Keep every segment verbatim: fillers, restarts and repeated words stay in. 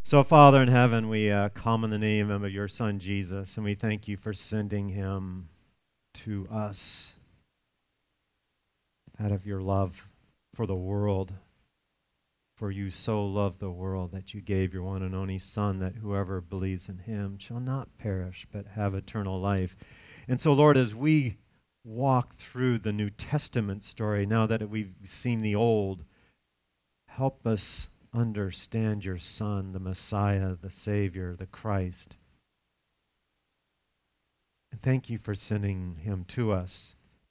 So, Father in heaven, we uh, come in the name of your Son, Jesus, and we thank you for sending him to us out of your love for the world. For you so loved the world that you gave your one and only Son, that whoever believes in him shall not perish, but have eternal life. And so, Lord, as we walk through the New Testament story, now that we've seen the Old, help us understand your Son, the Messiah, the Savior, the Christ. And thank you for sending him to us.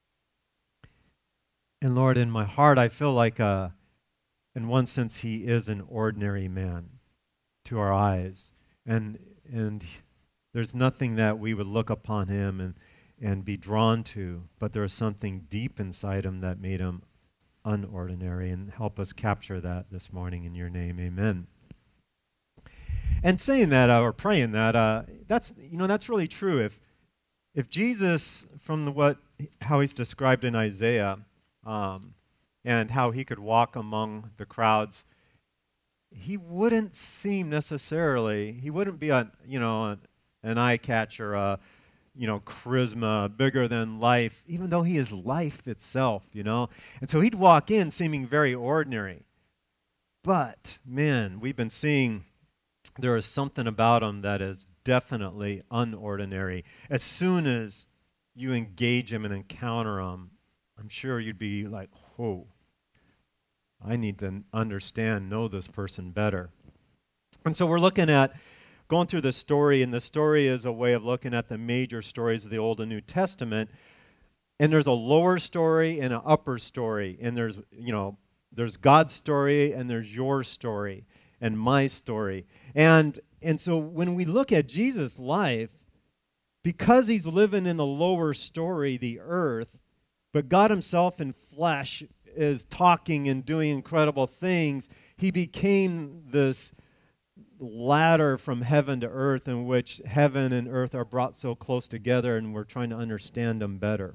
And Lord, in my heart, I feel like, uh, in one sense, he is an ordinary man to our eyes. And and there's nothing that we would look upon him and, and be drawn to, but there is something deep inside him that made him unordinary, and help us capture that this morning in your name. Amen. And saying that uh, or praying that, uh, that's you know that's really true. If if Jesus, from the, what how he's described in Isaiah, um, and how he could walk among the crowds, he wouldn't seem necessarily. He wouldn't be a you know an, an eye catcher. Uh, you know, charisma, bigger than life, even though he is life itself, you know. And so he'd walk in seeming very ordinary. But, man, we've been seeing there is something about him that is definitely unordinary. As soon as you engage him and encounter him, I'm sure you'd be like, whoa, I need to understand, know this person better. And so we're looking at going through the story, and the story is a way of looking at the major stories of the Old and New Testament. And there's a lower story and an upper story. And there's, you know, there's God's story and there's your story and my story. And and so when we look at Jesus' life, because he's living in the lower story, the earth, but God himself in flesh is talking and doing incredible things, he became this ladder from heaven to earth, in which heaven and earth are brought so close together, and we're trying to understand them better.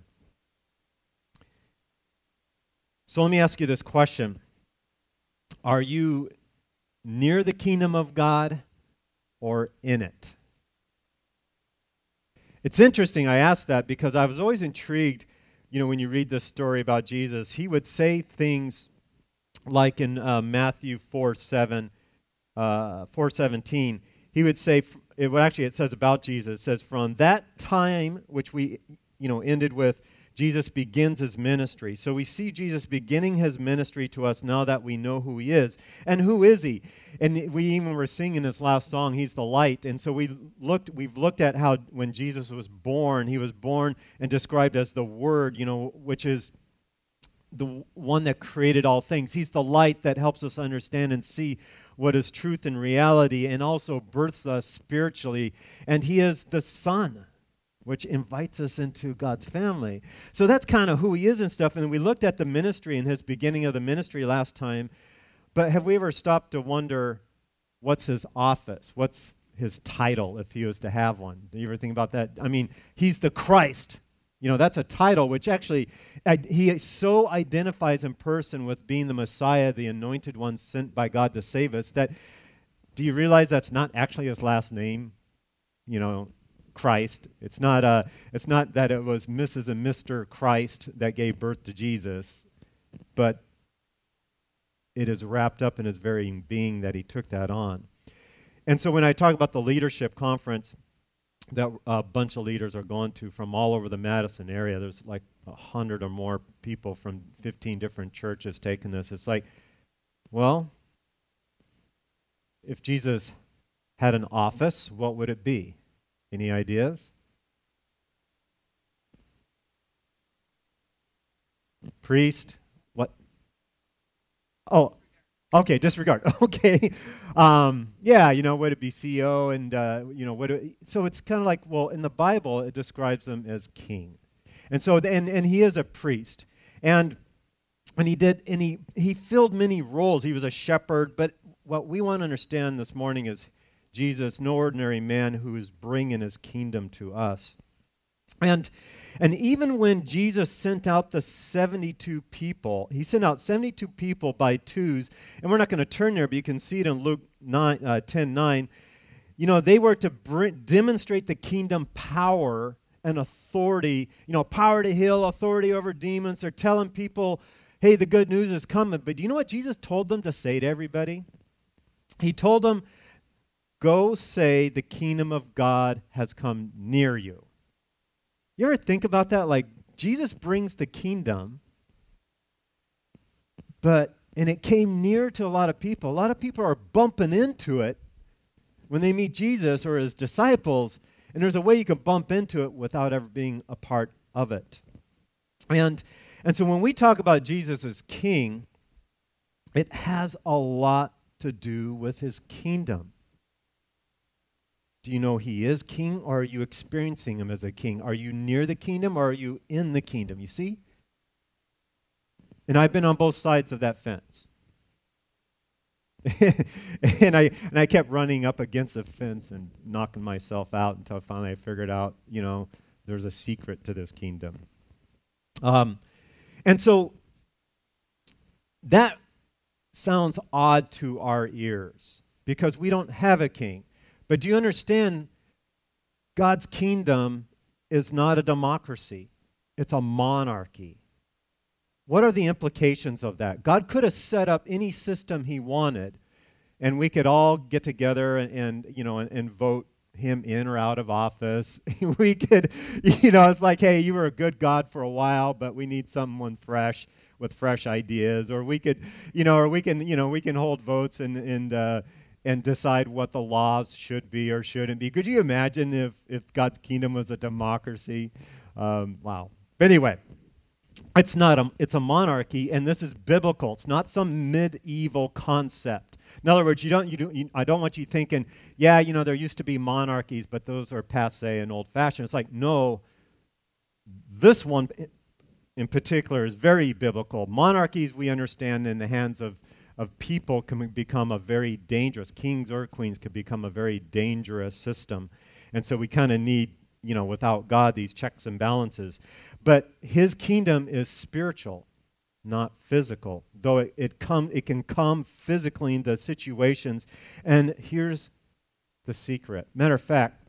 So let me ask you this question. Are you near the kingdom of God or in it? It's interesting I asked that because I was always intrigued, you know, when you read this story about Jesus, he would say things like in uh, Matthew four seven, Uh, four seventeen, he would say, it would actually, it says about Jesus, it says, from that time, which we, you know, ended with, Jesus begins his ministry. So we see Jesus beginning his ministry to us now that we know who he is. And who is he? And we even were singing this last song, he's the light. And so we looked, we've looked at how when Jesus was born, he was born and described as the Word, you know, which is the one that created all things. He's the light that helps us understand and see what is truth and reality, and also births us spiritually. And he is the Son, which invites us into God's family. So that's kind of who he is and stuff. And we looked at the ministry and his beginning of the ministry last time. But have we ever stopped to wonder, what's his office? What's his title if he was to have one? Do you ever think about that? I mean, he's the Christ. You know, that's a title which actually, he so identifies in person with being the Messiah, the anointed one sent by God to save us, that, do you realize that's not actually his last name? You know, Christ. It's not, uh, it's not that it was Missus and Mister Christ that gave birth to Jesus, but it is wrapped up in his very being that he took that on. And so when I talk about the leadership conference that a bunch of leaders are going to from all over the Madison area, there's like a hundred or more people from fifteen different churches taking this. It's like, well, if Jesus had an office, what would it be? Any ideas? Priest? What? Oh, okay, disregard. Okay. Um, yeah, you know, would it be C E O and, uh, you know, what? It, so it's kind of like, well, in the Bible, it describes him as king. And so, and, and he is a priest. And and he did, and he, he filled many roles. He was a shepherd. But what we want to understand this morning is Jesus, no ordinary man who is bringing his kingdom to us. And and even when Jesus sent out the seventy-two people, he sent out seventy-two people by twos, and we're not going to turn there, but you can see it in Luke nine, uh, ten nine. You know, they were to bring, demonstrate the kingdom power and authority, you know, power to heal, authority over demons. They're telling people, hey, the good news is coming. But do you know what Jesus told them to say to everybody? He told them, go say the kingdom of God has come near you. You ever think about that? Like, Jesus brings the kingdom, but, and it came near to a lot of people. A lot of people are bumping into it when they meet Jesus or his disciples, and there's a way you can bump into it without ever being a part of it. And, and so when we talk about Jesus as king, it has a lot to do with his kingdom. Do you know he is king, or are you experiencing him as a king? Are you near the kingdom, or are you in the kingdom? You see? And I've been on both sides of that fence. and I and I kept running up against the fence and knocking myself out until finally I figured out, you know, there's a secret to this kingdom. Um, and so that sounds odd to our ears because we don't have a king. But do you understand God's kingdom is not a democracy. It's a monarchy. What are the implications of that? God could have set up any system he wanted, and we could all get together and, and you know, and, and vote him in or out of office. We could, you know, it's like, hey, you were a good God for a while, but we need someone fresh with fresh ideas. Or we could, you know, or we can, you know, we can hold votes and and uh, and decide what the laws should be or shouldn't be. Could you imagine if if God's kingdom was a democracy? Um, wow. But anyway. It's not a, it's a monarchy, and this is biblical. It's not some medieval concept. In other words, you don't, you do, you, I don't want you thinking, yeah, you know, there used to be monarchies, but those are passé and old-fashioned. It's like, no, this one in particular is very biblical. Monarchies, we understand, in the hands of, of people can become a very dangerous, kings or queens could become a very dangerous system. And so we kind of need, you know, without God, these checks and balances. But his kingdom is spiritual, not physical, though it, it, come, it can come physically into situations. And here's the secret. Matter of fact,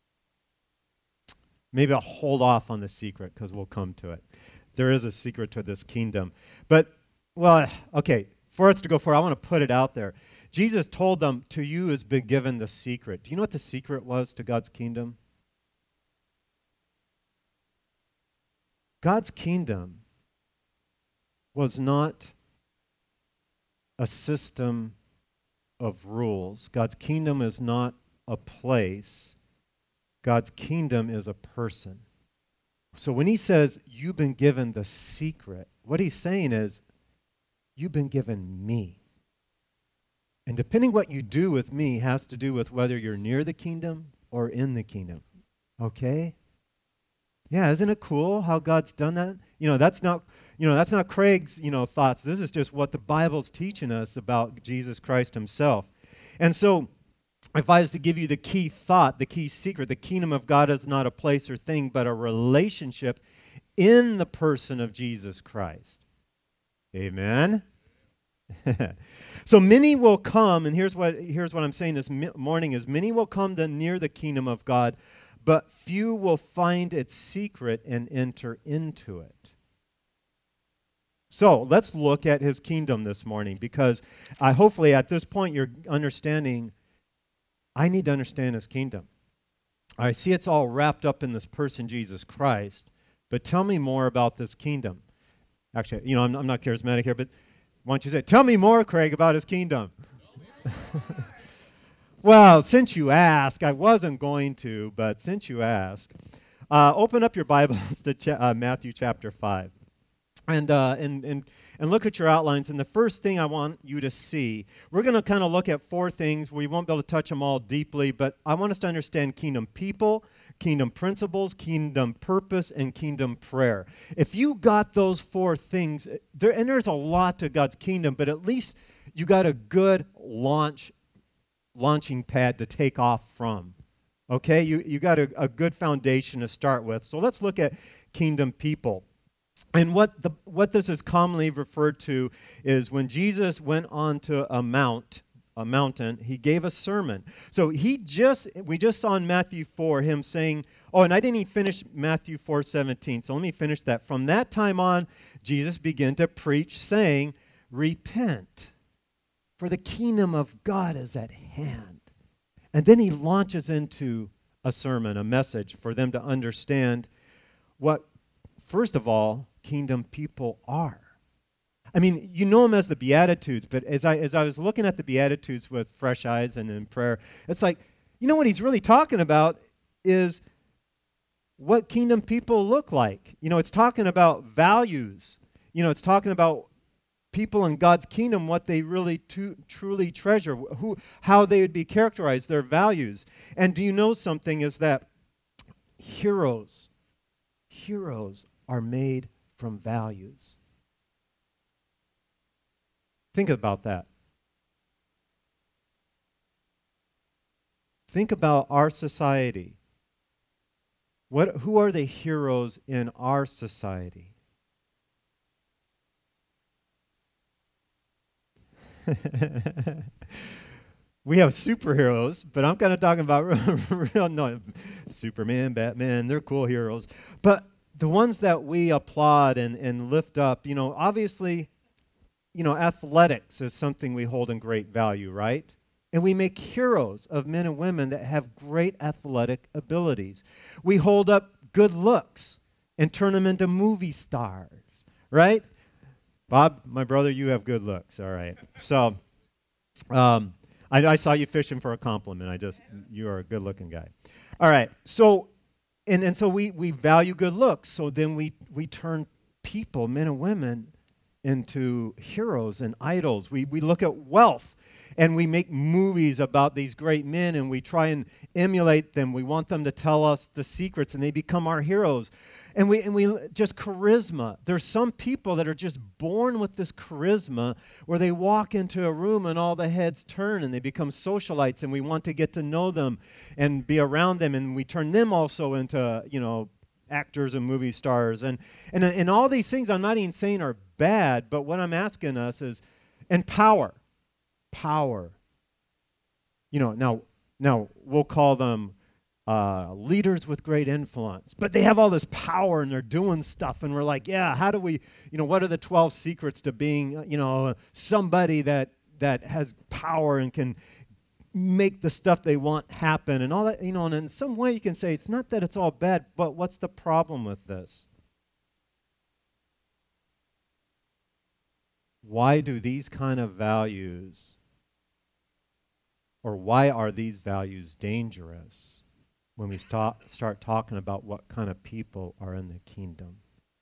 maybe I'll hold off on the secret because we'll come to it. There is a secret to this kingdom. But, well, okay, for us to go forward, I want to put it out there. Jesus told them, to you has been given the secret. Do you know what the secret was to God's kingdom? God's kingdom was not a system of rules. God's kingdom is not a place. God's kingdom is a person. So when he says, you've been given the secret, what he's saying is, you've been given me. And depending what you do with me has to do with whether you're near the kingdom or in the kingdom. Okay? Yeah, isn't it cool how God's done that? You know, that's not, you know, that's not Craig's, you know, thoughts. This is just what the Bible's teaching us about Jesus Christ himself. And so, if I was to give you the key thought, the key secret, the kingdom of God is not a place or thing, but a relationship in the person of Jesus Christ. Amen? So many will come, and here's what here's what I'm saying this morning is, many will come to near the kingdom of God, but few will find its secret and enter into it. So let's look at his kingdom this morning, because I hopefully at this point you're understanding, I need to understand his kingdom. I see it's all wrapped up in this person, Jesus Christ, but tell me more about this kingdom. Actually, you know, I'm, I'm not charismatic here, but why don't you say, tell me more, Craig, about his kingdom. Well, since you ask, I wasn't going to, but since you ask, uh, open up your Bibles to cha- uh, Matthew chapter five. And, uh, and, and, and look at your outlines. And the first thing I want you to see, we're going to kind of look at four things. We won't be able to touch them all deeply, but I want us to understand kingdom people, kingdom principles, kingdom purpose, and kingdom prayer. If you got those four things, there, and there's a lot to God's kingdom, but at least you got a good launch launching pad to take off from. Okay, you, you got a, a good foundation to start with. So let's look at kingdom people. And what the what this is commonly referred to is when Jesus went on to a mount, a mountain, he gave a sermon. So he just we just saw in Matthew four him saying, oh, and I didn't even finish Matthew four seventeen. So let me finish that. From that time on, Jesus began to preach, saying, repent, for the kingdom of God is at hand. And then he launches into a sermon, a message for them to understand what, first of all, kingdom people are. I mean, you know them as the Beatitudes, but as I as I was looking at the Beatitudes with fresh eyes and in prayer, it's like, you know what he's really talking about is what kingdom people look like. You know, it's talking about values. You know, it's talking about people in God's kingdom, what they really to, truly treasure, who, how they would be characterized, their values. And do you know something is that heroes, heroes are made from values. Think about that. Think about our society. What, who are the heroes in our society? We have superheroes, but I'm kind of talking about real, no, Superman, Batman, they're cool heroes. But the ones that we applaud and, and lift up, you know, obviously, you know, athletics is something we hold in great value, right? And we make heroes of men and women that have great athletic abilities. We hold up good looks and turn them into movie stars, right? Bob, my brother, you have good looks, all right. So um, I, I saw you fishing for a compliment. I just, you are a good-looking guy. All right, so And and so we, we value good looks. So then we, we turn people, men and women, into heroes and idols. We we look at wealth, and we make movies about these great men, and we try and emulate them. We want them to tell us the secrets, and they become our heroes. And we and we just charisma. There's some people that are just born with this charisma where they walk into a room and all the heads turn and they become socialites, and we want to get to know them and be around them, and we turn them also into, you know, actors and movie stars. And and and all these things I'm not even saying are bad, but what I'm asking us is, and power. Power. You know, now now we'll call them Uh, leaders with great influence, but they have all this power and they're doing stuff, and we're like, yeah, how do we, you know, what are the twelve secrets to being, you know, somebody that that has power and can make the stuff they want happen and all that, you know, and in some way you can say it's not that it's all bad, but what's the problem with this? Why do these kind of values, or why are these values dangerous when we start, start talking about what kind of people are in the kingdom?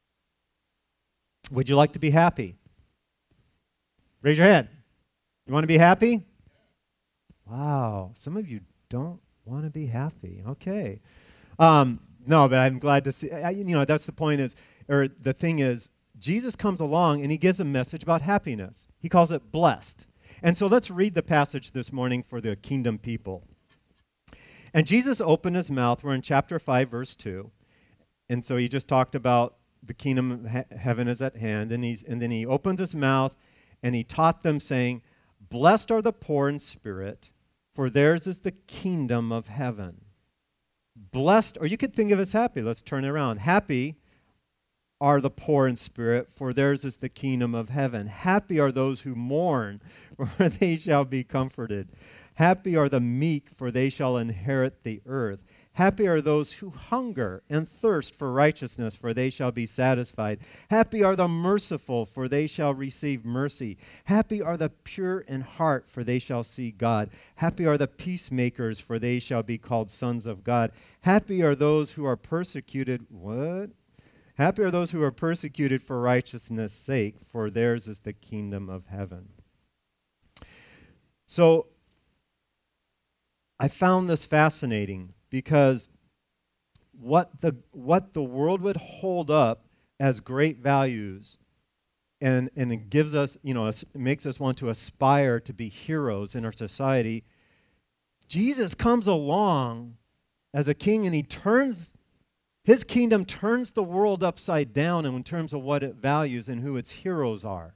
Would you like to be happy? Raise your hand. You want to be happy? Wow, some of you don't want to be happy. Okay. Um, no, but I'm glad to see, I, you know, that's the point is, or the thing is, Jesus comes along and he gives a message about happiness. He calls it blessed. And so let's read the passage this morning for the kingdom people. And Jesus opened his mouth. We're in chapter five, verse two. And so he just talked about the kingdom of he- heaven is at hand. And, he's, and then he opens his mouth and he taught them, saying, blessed are the poor in spirit, for theirs is the kingdom of heaven. Blessed, or you could think of it as happy. Let's turn it around. Happy are the poor in spirit, for theirs is the kingdom of heaven. Happy are those who mourn, for they shall be comforted. Happy are the meek, for they shall inherit the earth. Happy are those who hunger and thirst for righteousness, for they shall be satisfied. Happy are the merciful, for they shall receive mercy. Happy are the pure in heart, for they shall see God. Happy are the peacemakers, for they shall be called sons of God. Happy are those who are persecuted. What? Happy are those who are persecuted for righteousness' sake, for theirs is the kingdom of heaven. So, I found this fascinating because what the what the world would hold up as great values, and and it gives us, you know, it makes us want to aspire to be heroes in our society. Jesus comes along as a king, and he turns, his kingdom turns the world upside down in terms of what it values and who its heroes are.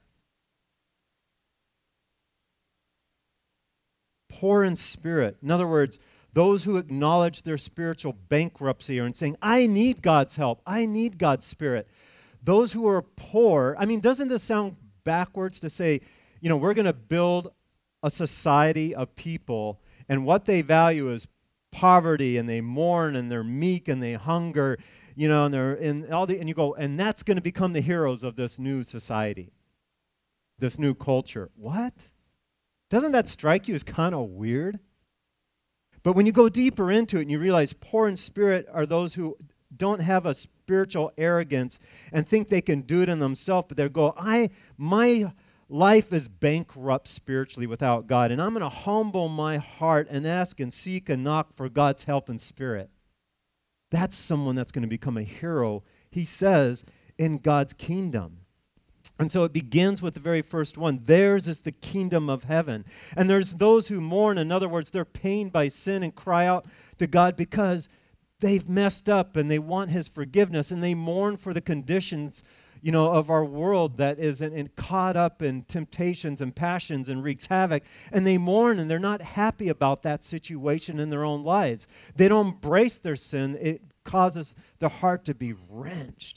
Poor in spirit. In other words, those who acknowledge their spiritual bankruptcy are saying, I need God's help. I need God's Spirit. Those who are poor, I mean, doesn't this sound backwards to say, you know, we're going to build a society of people, and what they value is poverty, and they mourn, and they're meek, and they hunger, you know, and they're in all the, and you go, and that's going to become the heroes of this new society, this new culture. What? Doesn't that strike you as kind of weird? But when you go deeper into it and you realize poor in spirit are those who don't have a spiritual arrogance and think they can do it in themselves, but they go, I, my life is bankrupt spiritually without God, and I'm going to humble my heart and ask and seek and knock for God's help and Spirit. That's someone that's going to become a hero, he says, in God's kingdom. And so it begins with the very first one. Theirs is the kingdom of heaven. And there's those who mourn. In other words, they're pained by sin and cry out to God because they've messed up and they want his forgiveness, and they mourn for the conditions, you know, of our world that is in, in caught up in temptations and passions and wreaks havoc. And they mourn, and they're not happy about that situation in their own lives. They don't embrace their sin. It causes their heart to be wrenched.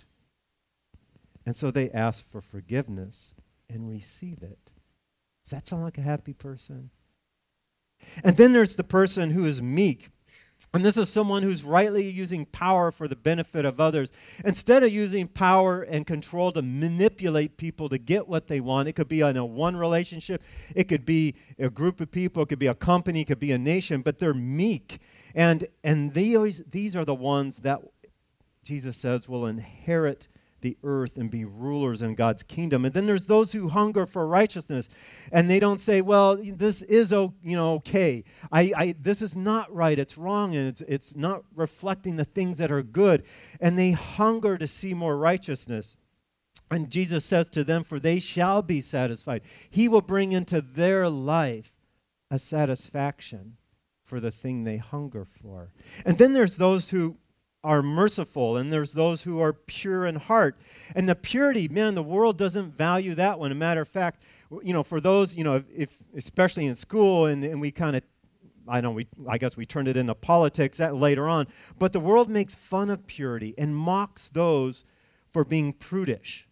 And so they ask for forgiveness and receive it. Does that sound like a happy person? And then there's the person who is meek. And this is someone who's rightly using power for the benefit of others. Instead of using power and control to manipulate people to get what they want, it could be in a one relationship, it could be a group of people, it could be a company, it could be a nation, but they're meek. And, and these, these are the ones that Jesus says will inherit the earth and be rulers in God's kingdom. And then there's those who hunger for righteousness, and they don't say, well, this is you know okay. I, I this is not right. It's wrong, and it's it's not reflecting the things that are good. And they hunger to see more righteousness. And Jesus says to them, for they shall be satisfied. He will bring into their life a satisfaction for the thing they hunger for. And then there's those who are merciful, and there's those who are pure in heart. And the purity, man, the world doesn't value that one. As a matter of fact, you know, for those, you know, if, if especially in school, and, and we kind of, I know, we, I guess we turned it into politics that later on, but the world makes fun of purity and mocks those for being prudish.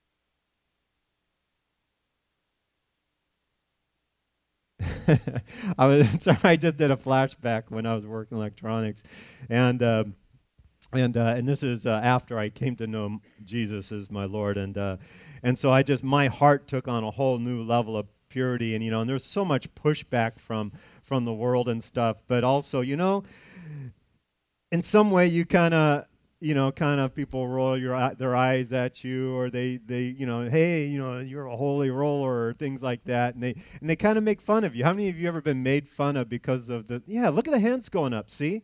I was sorry, I just did a flashback when I was working electronics, and uh, and uh, and this is uh, after I came to know Jesus as my Lord, and uh, and so I just my heart took on a whole new level of purity, and you know, and there's so much pushback from from the world and stuff, but also, you know, in some way you kind of. You know, kind of people roll your their eyes at you, or they, they, you know, hey, you know, you're a holy roller, or things like that, and they and they kind of make fun of you. How many of you ever been made fun of because of the? Yeah, look at the hands going up. See?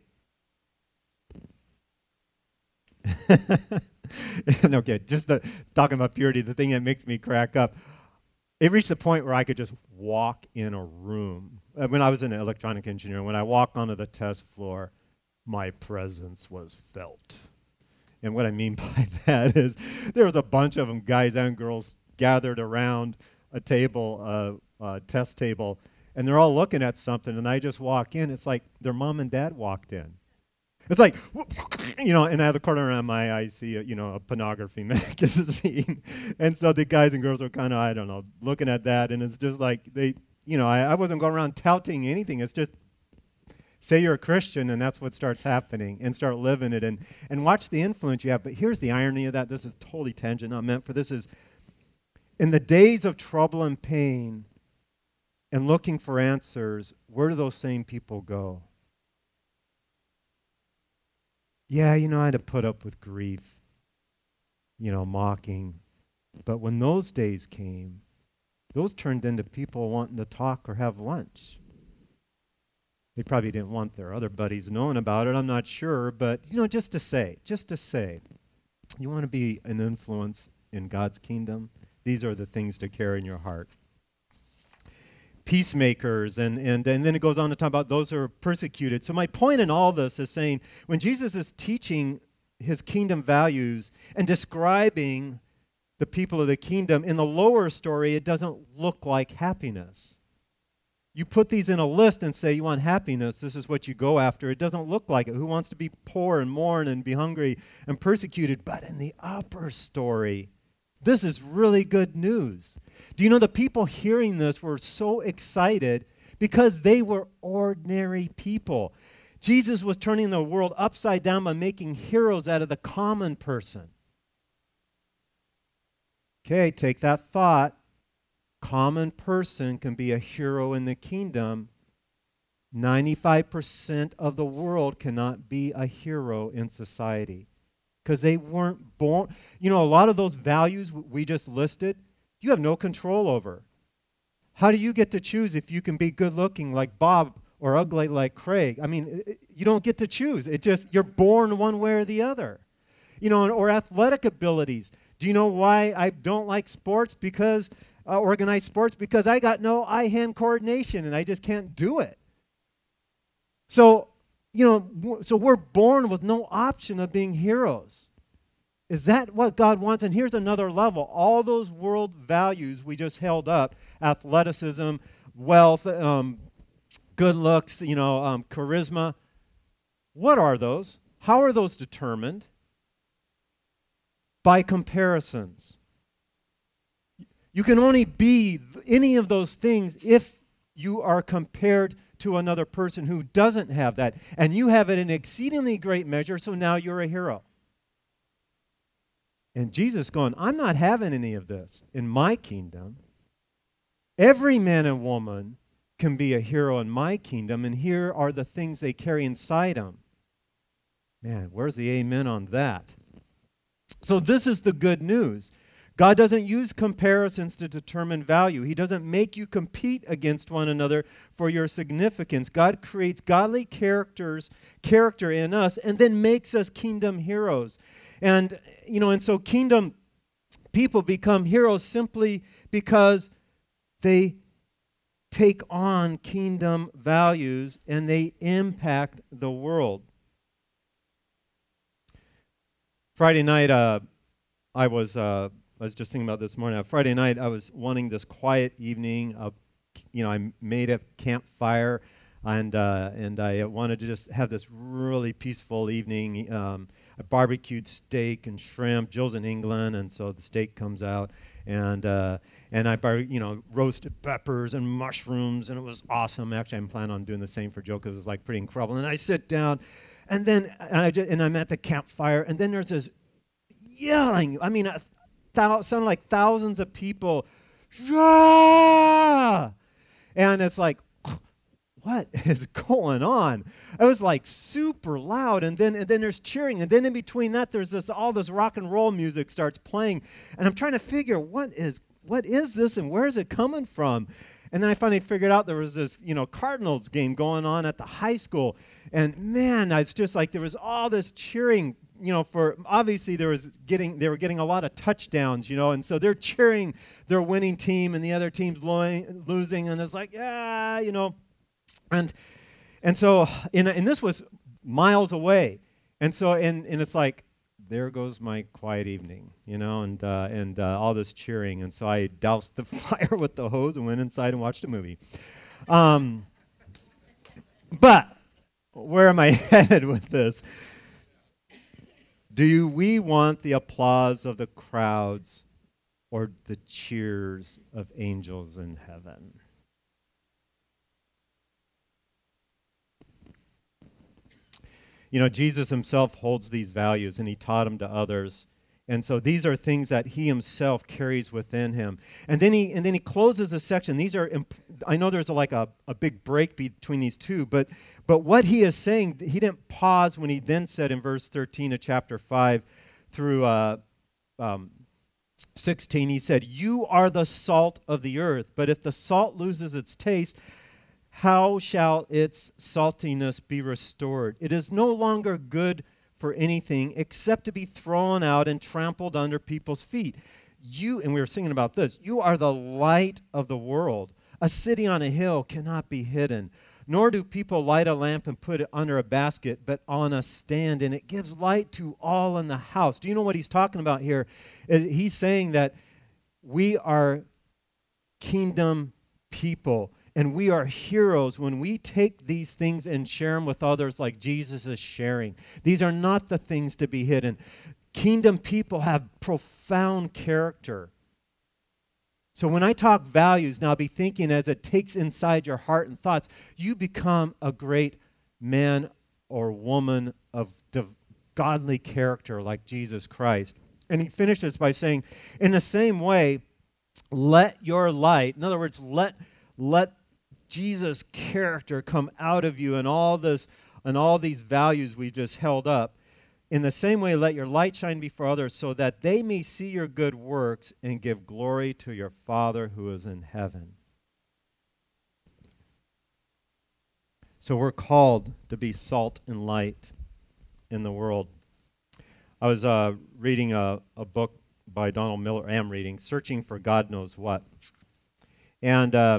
Okay, just the talking about purity. The thing that makes me crack up. It reached the point where I could just walk in a room. Uh, when I was an electronic engineer, when I walked onto the test floor, my presence was felt. And what I mean by that is there was a bunch of them, guys and girls, gathered around a table, uh, uh, test table, and they're all looking at something, and I just walk in. It's like their mom and dad walked in. It's like, you know, and out of the corner of my eye, I see, a, you know, a pornography magazine. And so the guys and girls are kind of, I don't know, looking at that, and it's just like they, you know, I, I wasn't going around touting anything. It's just, say you're a Christian, and that's what starts happening, and start living it, and, and watch the influence you have. But here's the irony of that. This is totally tangent, not meant for this is, in the days of trouble and pain and looking for answers, where do those same people go? Yeah, you know, I had to put up with grief, you know, mocking. But when those days came, those turned into people wanting to talk or have lunch. They probably didn't want their other buddies knowing about it, I'm not sure, but, you know, just to say, just to say, you want to be an influence in God's kingdom? These are the things to carry in your heart. peacemakers, and, and, and then it goes on to talk about those who are persecuted. So my point in all this is saying when Jesus is teaching his kingdom values and describing the people of the kingdom, in the lower story, it doesn't look like happiness. You put these in a list and say you want happiness, this is what you go after. It doesn't look like it. Who wants to be poor and mourn and be hungry and persecuted? But in the upper story, this is really good news. Do you know the people hearing this were so excited because they were ordinary people. Jesus was turning the world upside down by making heroes out of the common person. Okay, take that thought. Common person can be a hero in the kingdom. ninety-five percent of the world cannot be a hero in society because they weren't born. You know, a lot of those values we just listed, you have no control over. How do you get to choose if you can be good looking like Bob or ugly like Craig? I mean, it, you don't get to choose. It just, you're born one way or the other. You know, or athletic abilities. Do you know why I don't like sports? Because Uh, organized sports, because I got no eye-hand coordination and I just can't do it. So, you know, w- so we're born with no option of being heroes. Is that what God wants? And here's another level. All those world values we just held up, athleticism, wealth, um, good looks, you know, um, charisma, what are those? How are those determined? By comparisons. You can only be any of those things if you are compared to another person who doesn't have that. And you have it in exceedingly great measure, so now you're a hero. And Jesus going, I'm not having any of this in my kingdom. Every man and woman can be a hero in my kingdom, and here are the things they carry inside them. Man, where's the amen on that? So this is the good news. God doesn't use comparisons to determine value. He doesn't make you compete against one another for your significance. God creates godly characters, character in us, and then makes us kingdom heroes. And, you know, and so kingdom people become heroes simply because they take on kingdom values and they impact the world. Friday night, uh, I was... Uh, I was just thinking about this morning. On Friday night, I was wanting this quiet evening. Uh, you know, I made a campfire, and uh, and I wanted to just have this really peaceful evening. Um, I barbecued steak and shrimp. Jill's in England, and so the steak comes out, and uh, and I bar- you know roasted peppers and mushrooms, and it was awesome. Actually, I'm planning on doing the same for Jill because it was like pretty incredible. And I sit down, and then and I just, and I'm at the campfire, and then there's this yelling. I mean. I, Thou- sound like thousands of people, yeah! And it's like, what is going on? It was like super loud, and then and then there's cheering, and then in between that, there's this all this rock and roll music starts playing, and I'm trying to figure what is what is this and where is it coming from? And then I finally figured out there was this, you know, Cardinals game going on at the high school, and man, it's just like there was all this cheering. You know, for obviously there was getting they were getting a lot of touchdowns, you know, and so they're cheering their winning team and the other team's lo- losing, and it's like, yeah, you know, and and so and, and this was miles away, and so and and it's like there goes my quiet evening, you know, and uh, and uh, all this cheering, and so I doused the fire with the hose and went inside and watched a movie. Um, but where am I headed with this? Do we want the applause of the crowds or the cheers of angels in heaven? You know, Jesus himself holds these values, and he taught them to others. And so these are things that he himself carries within him. And then he and then he closes a section. These are, imp- I know there's a, like a, a big break between these two, but but what he is saying, he didn't pause when he then said in verse thirteen of chapter five through uh, um, sixteen, he said, you are the salt of the earth, but if the salt loses its taste, how shall its saltiness be restored? It is no longer good for anything except to be thrown out and trampled under people's feet. You, and we were singing about this, you are the light of the world. A city on a hill cannot be hidden, nor do people light a lamp and put it under a basket, but on a stand, and it gives light to all in the house. Do you know what he's talking about here? He's saying that we are kingdom people, and we are heroes when we take these things and share them with others like Jesus is sharing. These are not the things to be hidden. Kingdom people have profound character. So when I talk values, now be thinking as it takes inside your heart and thoughts, you become a great man or woman of div- godly character like Jesus Christ. And he finishes by saying, in the same way, let your light, in other words, let let Jesus' character come out of you and all this and all these values we've just held up. In the same way, let your light shine before others so that they may see your good works and give glory to your Father who is in heaven. So we're called to be salt and light in the world. I was uh, reading a, a book by Donald Miller, I am reading, Searching for God Knows What. And uh,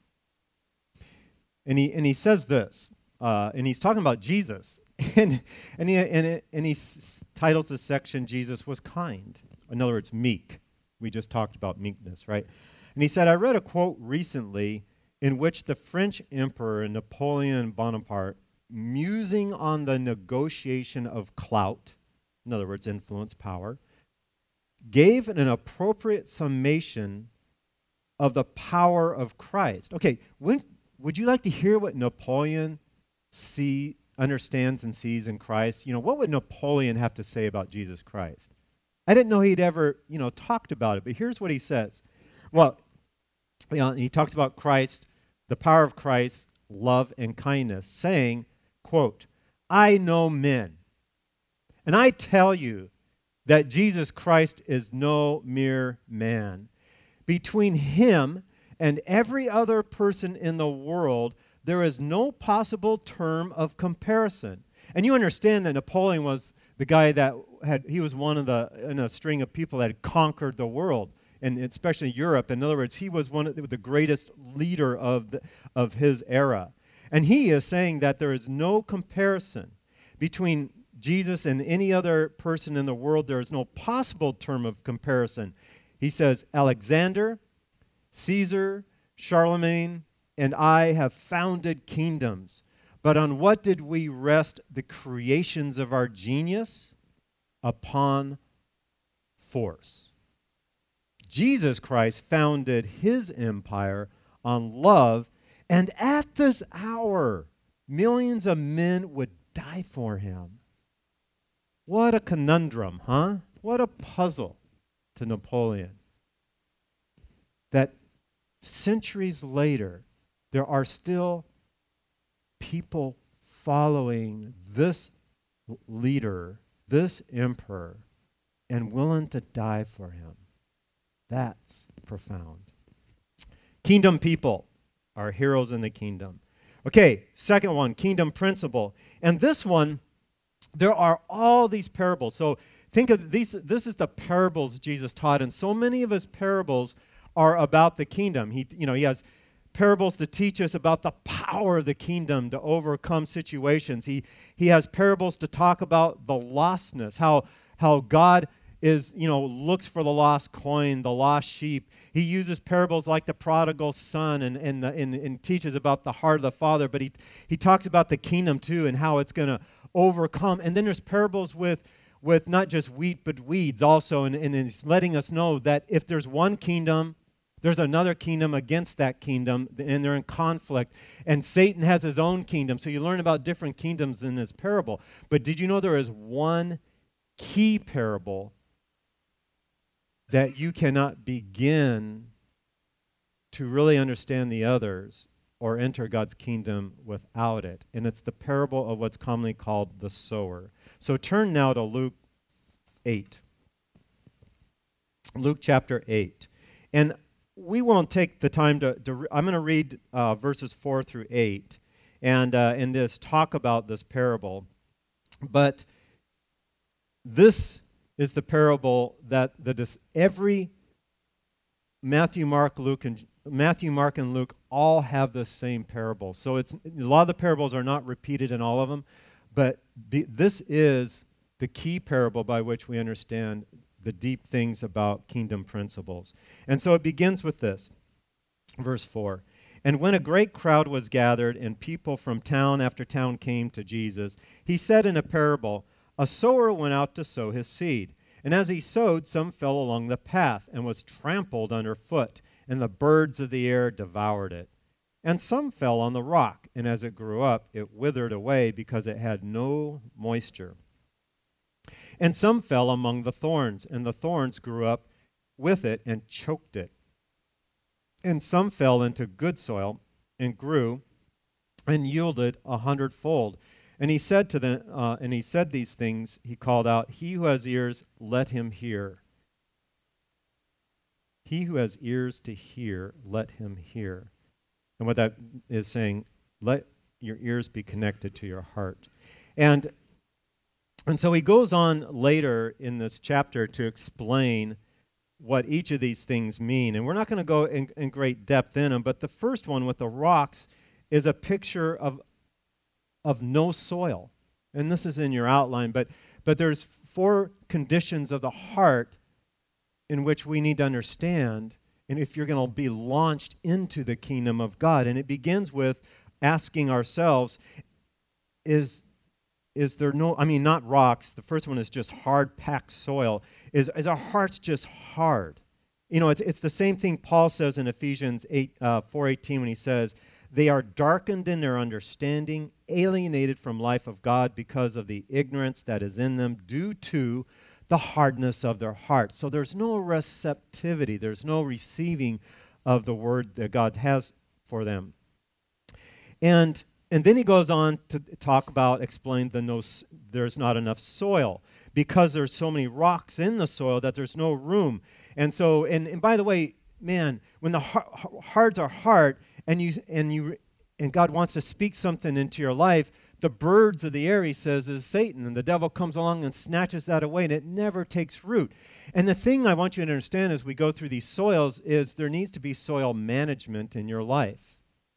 and he and he says this, uh, and he's talking about Jesus. And and he, and, it, and he s- titles this section, Jesus was kind. In other words, meek. We just talked about meekness, right? And he said, I read a quote recently in which the French Emperor Napoleon Bonaparte, musing on the negotiation of clout, in other words, influence, power, gave an appropriate summation of the power of Christ. Okay, when, would you like to hear what Napoleon see, understands and sees in Christ? You know, what would Napoleon have to say about Jesus Christ? I didn't know he'd ever, you know, talked about it, but here's what he says. Well, you know, he talks about Christ, the power of Christ, love and kindness, saying, quote, I know men, and I tell you that Jesus Christ is no mere man. Between him and every other person in the world, there is no possible term of comparison. And you understand that Napoleon was the guy that had, he was one of the, in a string of people that had conquered the world, and especially Europe. In other words, he was one of the, the greatest leader of, the, of his era. And he is saying that there is no comparison between Jesus and any other person in the world. There is no possible term of comparison. He says, Alexander, Caesar, Charlemagne, and I have founded kingdoms. But on what did we rest the creations of our genius? Upon force. Jesus Christ founded his empire on love, and at this hour, millions of men would die for him. What a conundrum, huh? What a puzzle to Napoleon. That centuries later, there are still people following this leader, this emperor, and willing to die for him. That's profound. Kingdom people are heroes in the kingdom. Okay, second one, kingdom principle. And this one, there are all these parables. So think of these, this is the parables Jesus taught, and so many of his parables are about the kingdom. He, you know, he has parables to teach us about the power of the kingdom to overcome situations. He he has parables to talk about the lostness, how how God is, you know, looks for the lost coin, the lost sheep. He uses parables like the prodigal son and and, the, and and teaches about the heart of the Father, but he he talks about the kingdom too and how it's going to overcome. And then there's parables with with not just wheat but weeds also, and, and it's letting us know that if there's one kingdom, there's another kingdom against that kingdom, and they're in conflict. And Satan has his own kingdom. So you learn about different kingdoms in this parable. But did you know there is one key parable that you cannot begin to really understand the others or enter God's kingdom without it? And it's the parable of what's commonly called the sower. So turn now to Luke eight. Luke chapter eight. And we won't take the time to, to re- I'm going to read uh, verses four through eight and, uh, and this talk about this parable. But this is the parable that the dis- every Matthew, Mark, Luke, and Matthew, Mark, and Luke all have the same parable. So it's a lot of the parables are not repeated in all of them, but the, this is the key parable by which we understand the deep things about kingdom principles. And so it begins with this, verse four. And when a great crowd was gathered and people from town after town came to Jesus, he said in a parable, a sower went out to sow his seed. And as he sowed, some fell along the path and was trampled underfoot, and the birds of the air devoured it. And some fell on the rock, and as it grew up, it withered away because it had no moisture. And some fell among the thorns, and the thorns grew up with it and choked it. And some fell into good soil and grew and yielded a hundredfold. And he said to them, uh, and he said these things. He called out, "He who has ears, let him hear. He who has ears to hear, let him hear." And what that is saying, let your ears be connected to your heart. And and so he goes on later in this chapter to explain what each of these things mean. And we're not going to go in, in great depth in them, but the first one with the rocks is a picture of of no soil. And this is in your outline, but but there's four conditions of the heart in which we need to understand, and if you're going to be launched into the kingdom of God. And it begins with asking ourselves, is is there no, I mean, not rocks. The first one is just hard, packed soil. Is, is our hearts just hard? You know, it's it's the same thing Paul says in Ephesians eight, uh, four eighteen when he says, they are darkened in their understanding, alienated from life of God because of the ignorance that is in them due to the hardness of their heart. So there's no receptivity. There's no receiving of the word that God has for them. And and then he goes on to talk about, explain the no, there's not enough soil because there's so many rocks in the soil that there's no room. And so, and, and by the way, man, when the hearts are hard and you and you and God wants to speak something into your life, the birds of the air, he says, is Satan, and the devil comes along and snatches that away, and it never takes root. And the thing I want you to understand as we go through these soils is there needs to be soil management in your life.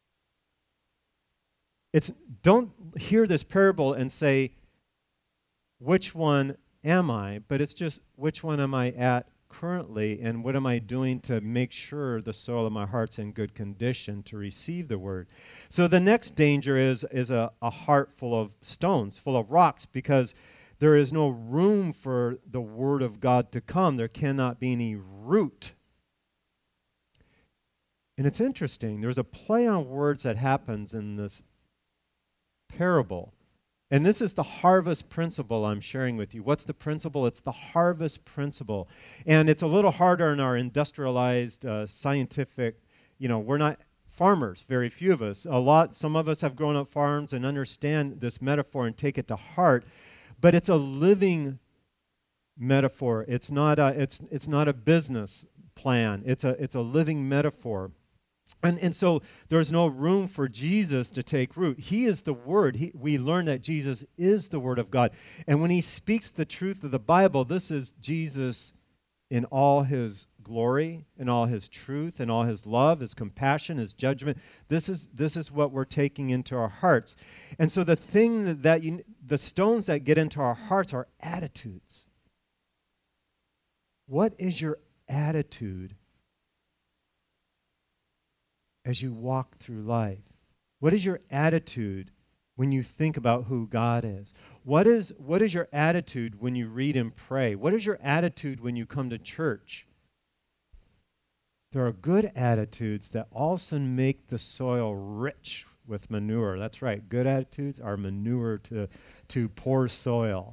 It's don't hear this parable and say, which one am I? But it's just, which one am I at currently, and what am I doing to make sure the soil of my heart's in good condition to receive the word? So the next danger is, is a, a heart full of stones, full of rocks, because there is no room for the word of God to come. There cannot be any root. And it's interesting. There's a play on words that happens in this parable. And this is the harvest principle I'm sharing with you. What's the principle? It's the harvest principle. And it's a little harder in our industrialized, uh, scientific, you know, we're not farmers, very few of us. A lot, some of us have grown up farms and understand this metaphor and take it to heart. But it's a living metaphor. It's not a, it's, it's not a business plan. It's a, it's a living metaphor. And and so there's no room for Jesus to take root. He is the Word. He, we learn that Jesus is the Word of God. And when he speaks the truth of the Bible, this is Jesus in all his glory, in all his truth, in all his love, his compassion, his judgment. This is this is what we're taking into our hearts. And so the thing that, that you, the stones that get into our hearts are attitudes. What is your attitude as you walk through life? What is your attitude when you think about who God is? What is what is your attitude when you read and pray? What is your attitude when you come to church? There are good attitudes that also make the soil rich with manure. That's right. Good attitudes are manure to, to poor soil.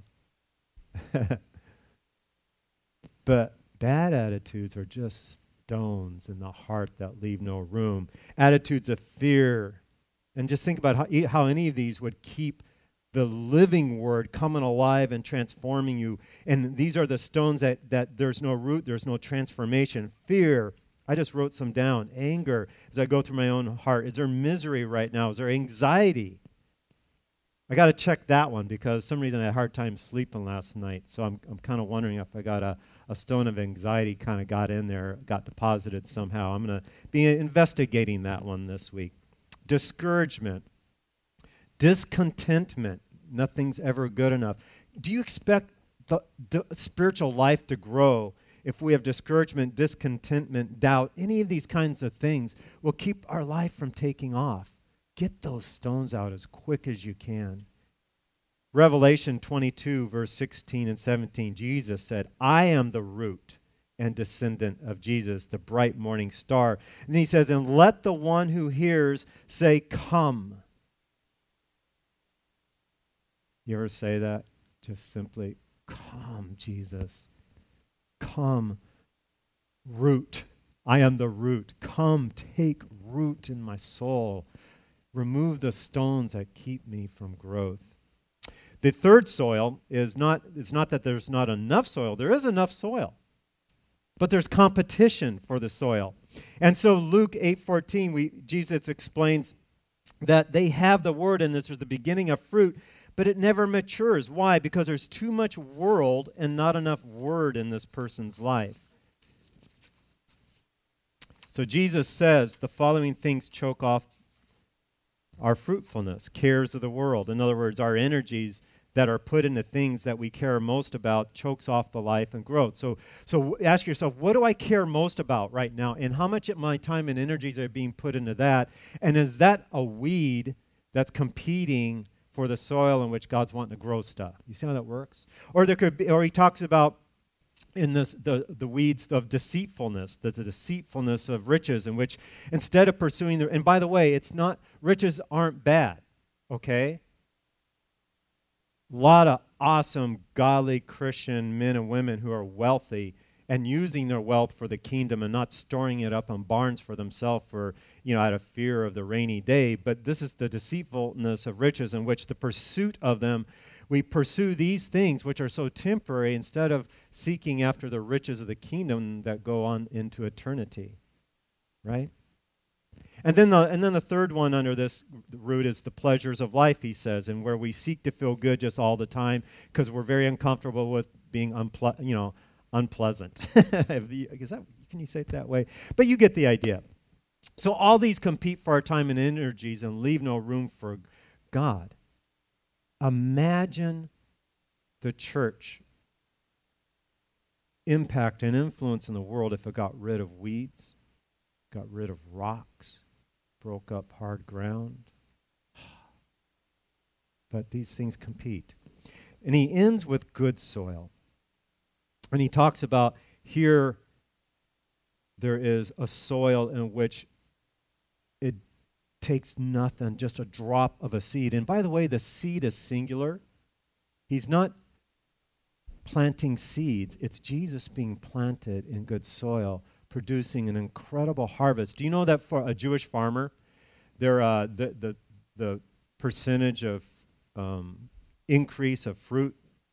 But bad attitudes are just stones in the heart that leave no room. Attitudes of fear. And just think about how, how any of these would keep the living word coming alive and transforming you. And these are the stones that, that there's no root, there's no transformation. Fear. I just wrote some down. Anger, as I go through my own heart. Is there misery right now? Is there anxiety? I got to check that one because for some reason I had a hard time sleeping last night. So I'm I'm kind of wondering if I got a, a stone of anxiety kind of got in there, got deposited somehow. I'm going to be investigating that one this week. Discouragement, discontentment. Nothing's ever good enough. Do you expect the, the spiritual life to grow if we have discouragement, discontentment, doubt? Any of these kinds of things will keep our life from taking off. Get those stones out as quick as you can. Revelation twenty-two, verse sixteen and seventeen, Jesus said, I am the root and descendant of Jesus, the bright morning star. And he says, and let the one who hears say, come. You ever say that? Just simply, come, Jesus. Come, root. I am the root. Come, take root in my soul. Remove the stones that keep me from growth. The third soil is not, it's not that there's not enough soil. There is enough soil. But there's competition for the soil. And so Luke eight fourteen, we, Jesus explains that they have the word and this is the beginning of fruit, but it never matures. Why? Because there's too much world and not enough word in this person's life. So Jesus says the following things choke off our fruitfulness, cares of the world. In other words, our energies that are put into things that we care most about chokes off the life and growth. So so ask yourself, what do I care most about right now? And how much of my time and energies are being put into that? And is that a weed that's competing for the soil in which God's wanting to grow stuff? You see how that works? Or there could be, or he talks about in this the, the weeds of deceitfulness, the, the deceitfulness of riches, in which instead of pursuing the, and by the way, it's not, riches aren't bad, okay? A lot of awesome, godly Christian men and women who are wealthy and using their wealth for the kingdom and not storing it up on barns for themselves for, you know, out of fear of the rainy day. But this is the deceitfulness of riches in which the pursuit of them, we pursue these things which are so temporary instead of seeking after the riches of the kingdom that go on into eternity, right? And then the and then the third one under this root is the pleasures of life, he says, and where we seek to feel good just all the time because we're very uncomfortable with being unple- you know, unpleasant. Is that, can you say it that way? But you get the idea. So all these compete for our time and energies and leave no room for God. Imagine the church impact and influence in the world if it got rid of weeds, got rid of rocks, broke up hard ground. But these things compete. And he ends with good soil. And he talks about here there is a soil in which it takes nothing, just a drop of a seed. And by the way, the seed is singular. He's not planting seeds. It's Jesus being planted in good soil, producing an incredible harvest. Do you know that for a Jewish farmer, their uh, the, the the percentage of um, increase of fruit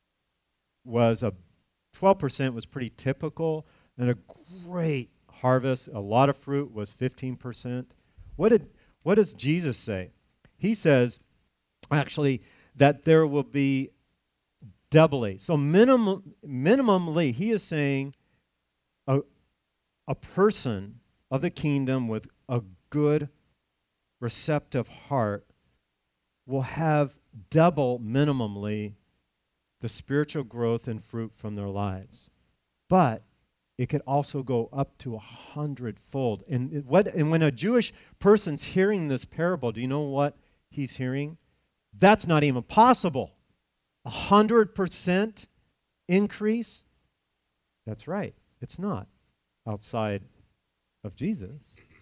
was a twelve percent was pretty typical, and a great harvest, a lot of fruit was fifteen percent. What did what does Jesus say? He says, actually, that there will be doubly. So minimum, minimally, he is saying a, a person of the kingdom with a good, receptive heart will have double, minimally, the spiritual growth and fruit from their lives. But it could also go up to a hundredfold. And it, what? And when a Jewish person's hearing this parable, do you know what he's hearing? That's not even possible. A hundred percent increase? That's right. It's not outside of Jesus.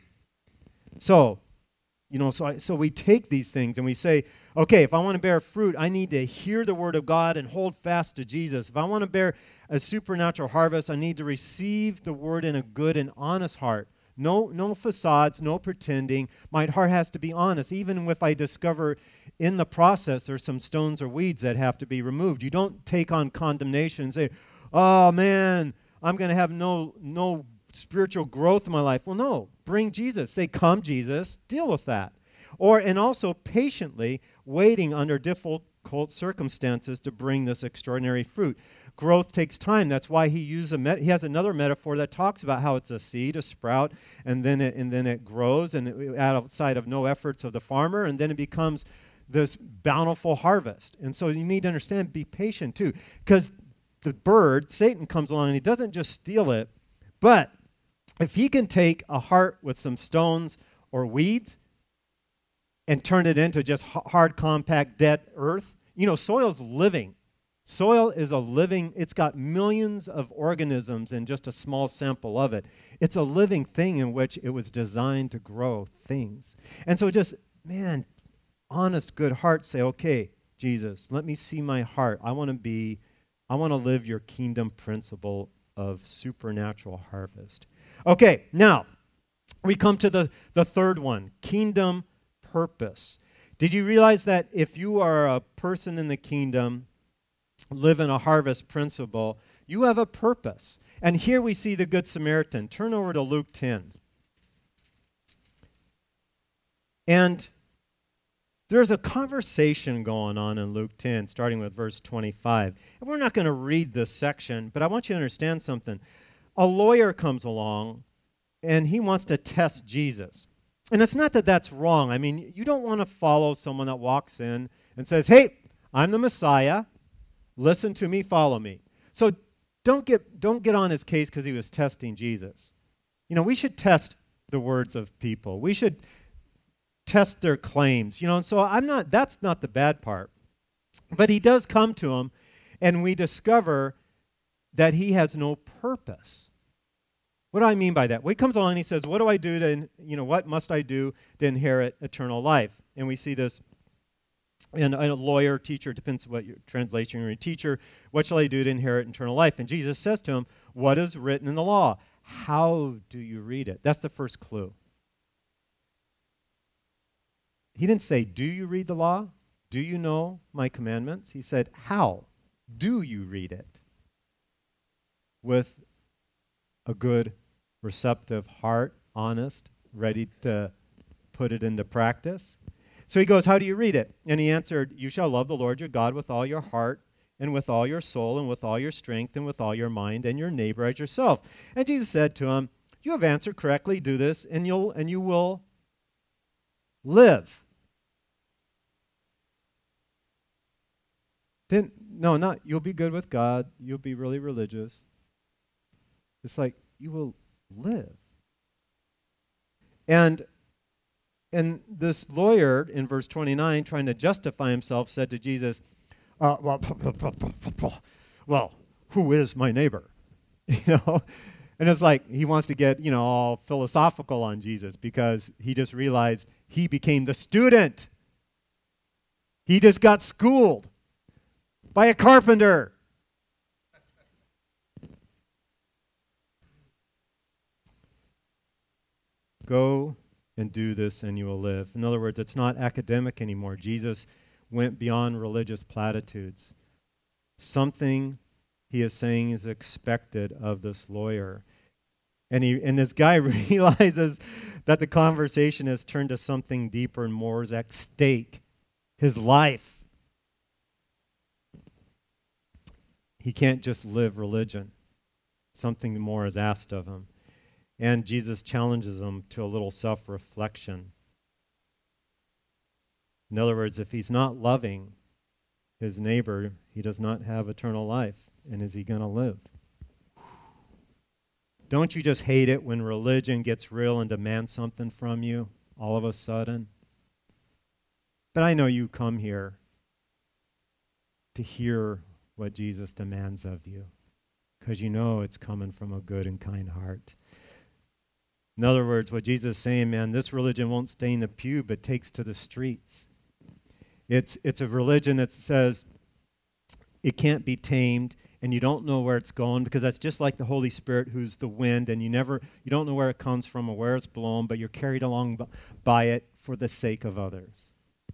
So, you know, so I, so we take these things and we say, okay, if I want to bear fruit, I need to hear the word of God and hold fast to Jesus. If I want to bear a supernatural harvest, I need to receive the word in a good and honest heart. No, no facades, no pretending. My heart has to be honest. Even if I discover in the process there's some stones or weeds that have to be removed. You don't take on condemnation and say, oh man, I'm going to have no, no spiritual growth in my life. Well, no, bring Jesus. Say, come Jesus, deal with that. Or, and also patiently waiting under difficult circumstances to bring this extraordinary fruit. Growth takes time. That's why he uses a met- he has another metaphor that talks about how it's a seed, a sprout, and then it, and then it grows, and it, outside of no efforts of the farmer, and then it becomes this bountiful harvest. And so you need to understand, be patient too, because the bird, Satan, comes along and he doesn't just steal it, but if he can take a heart with some stones or weeds and turn it into just hard, compact, dead earth, you know, soil's living. Soil is a living, it's got millions of organisms in just a small sample of it. It's a living thing in which it was designed to grow things. And so just, man, honest, good heart say, okay, Jesus, let me see my heart. I want to be, I want to live your kingdom principle of supernatural harvest. Okay, now, we come to the, the third one, kingdom purpose. Did you realize that if you are a person in the kingdom, live in a harvest principle, you have a purpose? And here we see the Good Samaritan. Turn over to Luke ten. And there's a conversation going on in Luke ten, starting with verse twenty-five. And we're not going to read this section, but I want you to understand something. A lawyer comes along, and he wants to test Jesus. And it's not that that's wrong. I mean, you don't want to follow someone that walks in and says, hey, I'm the Messiah. Listen to me, follow me. So don't get don't get on his case because he was testing Jesus. You know, we should test the words of people. We should test their claims. You know, and so I'm not, that's not the bad part. But he does come to him, and we discover that he has no purpose. What do I mean by that? Well, he comes along and he says, what do I do to, you know, what must I do to inherit eternal life? And we see this in a lawyer, teacher, depends what your translation you're a teacher, what shall I do to inherit eternal life? And Jesus says to him, what is written in the law? How do you read it? That's the first clue. He didn't say, do you read the law? Do you know my commandments? He said, how do you read it? With a good, receptive heart, honest, ready to put it into practice. So he goes, how do you read it? And he answered, you shall love the Lord your God with all your heart and with all your soul and with all your strength and with all your mind and your neighbor as yourself. And Jesus said to him, you have answered correctly, do this and you'll and you will live. Didn't, no, not you'll be good with God, you'll be really religious. It's like you will live. And And this lawyer in verse twenty-nine, trying to justify himself, said to Jesus, uh, well, well, who is my neighbor? You know? And it's like he wants to get, you know, all philosophical on Jesus because he just realized he became the student. He just got schooled by a carpenter. Go and do this and you will live. In other words, it's not academic anymore. Jesus went beyond religious platitudes. Something he is saying is expected of this lawyer. And he and this guy realizes that the conversation has turned to something deeper and more is at stake. His life. He can't just live religion. Something more is asked of him. And Jesus challenges him to a little self-reflection. In other words, if he's not loving his neighbor, he does not have eternal life. And is he going to live? Don't you just hate it when religion gets real and demands something from you all of a sudden? But I know you come here to hear what Jesus demands of you because you know it's coming from a good and kind heart. In other words, what Jesus is saying, man, this religion won't stay in the pew, but takes to the streets. It's it's a religion that says it can't be tamed, and you don't know where it's going, because that's just like the Holy Spirit, who's the wind, and you never you don't know where it comes from or where it's blown, but you're carried along b- by it for the sake of others.